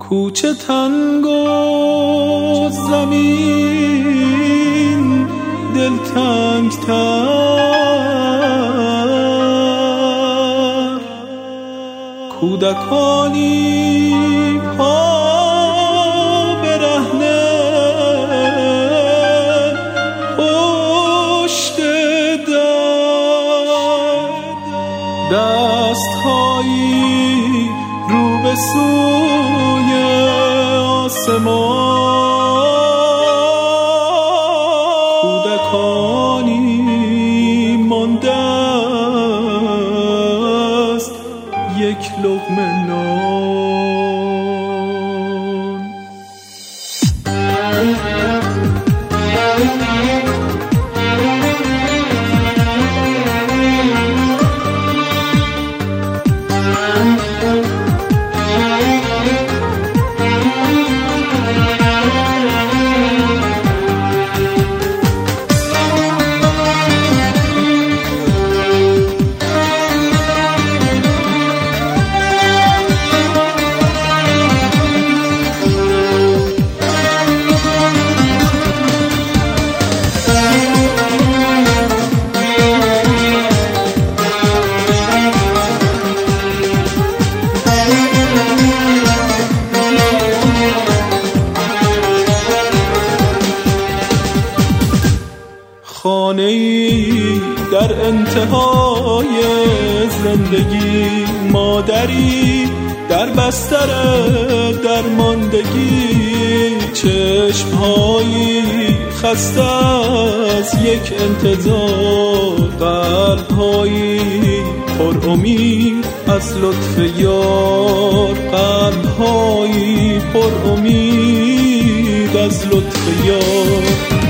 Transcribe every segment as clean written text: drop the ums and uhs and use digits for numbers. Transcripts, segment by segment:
کوچه تنگ و زمین دلتنگ تر، کودکانی پا برهنه پشت در، دستهایی رو به سوی آسمان، کودکانی مانده است یک لقمه نان. خانه‌ای در انتهای زندگی، مادری در بستر درماندگی، چشم‌هایی خسته از یک انتظار، قلب‌هایی پر امید از لطف یار، قلب‌هایی پر امید از لطف یار.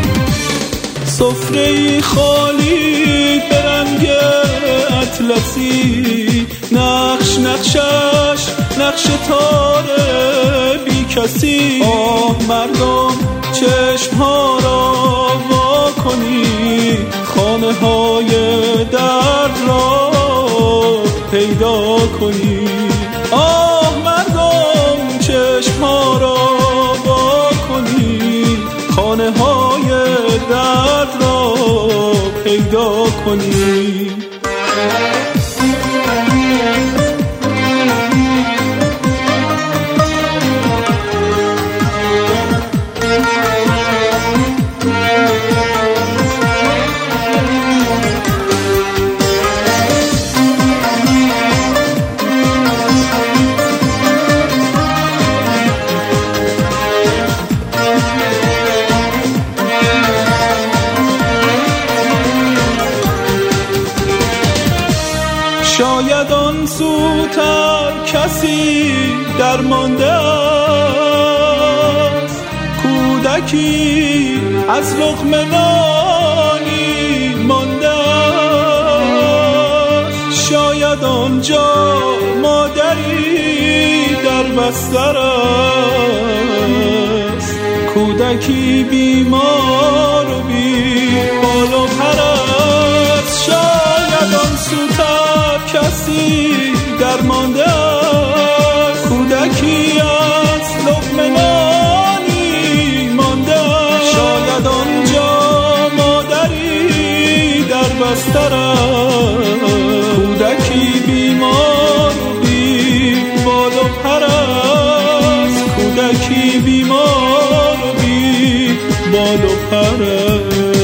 سفره‌ای خالی به رنگ اطلسی، نقش نقشش نقش تار بی کسی. آه مردم چشم‌ها را وا کنید، خانه‌های درد را پیدا کنید. آه مردم چشم‌ها را وا کنید، خانه‌های درد را پیدا کنید. شاید آن سوتر کسی درمانده است، کودکی از لقمه نانی مانده است. شاید آنجا مادری در بستر است، کودکی بیمار و بی بال و پر است. شاید آن سوتر کسی درمانده است، کودکی از لقمه نانی مانده است. شاید آنجا مادری در بستر است، کودکی بیمار و بی بال و پر است، کودکی بیمار و بی بال و پر است.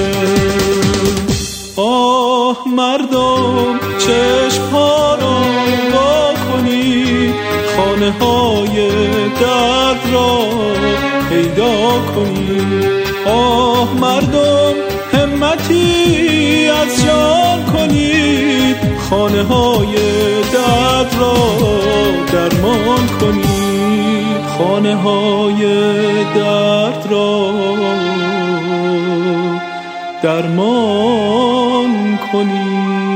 آه مردم چشم‌ها را وا کنید، خانه‌های درد را پیدا کنید. آه مردم همتی از جان کنید، خانه‌های درد را درمان کنید، خانه‌های درد را درمان کنید.